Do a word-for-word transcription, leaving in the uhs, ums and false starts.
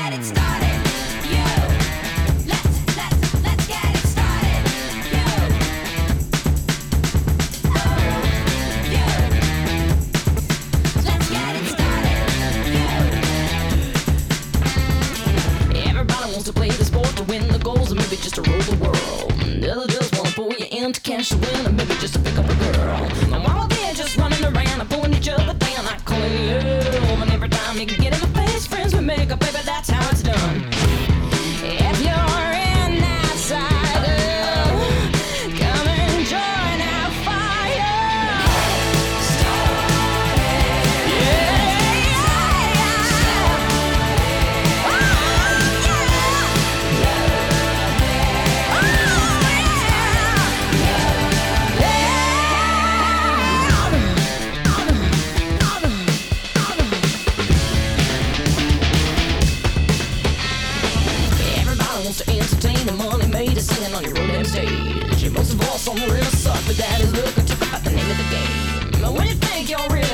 get it started. You, let's, let's, let's get it started. You, oh, you, let's get it started. You. Everybody wants to play the sport to win the goals, or maybe just to rule the world. Others just wanna pull you in to cash the win, or maybe just to pick up a girl. And while they're just running around and pulling each other down, I call you. And every time you can get in the face, friends we make up, baby, that's how it's done. If you're in that side, girl, come and join our fire. Started. Yeah, yeah, yeah. Oh, yeah. Oh, everybody wants to entertain, the money made is singing on your own damn stage. Most of all, some really suck, but that is look, I took about the name of the game. But when you think you're really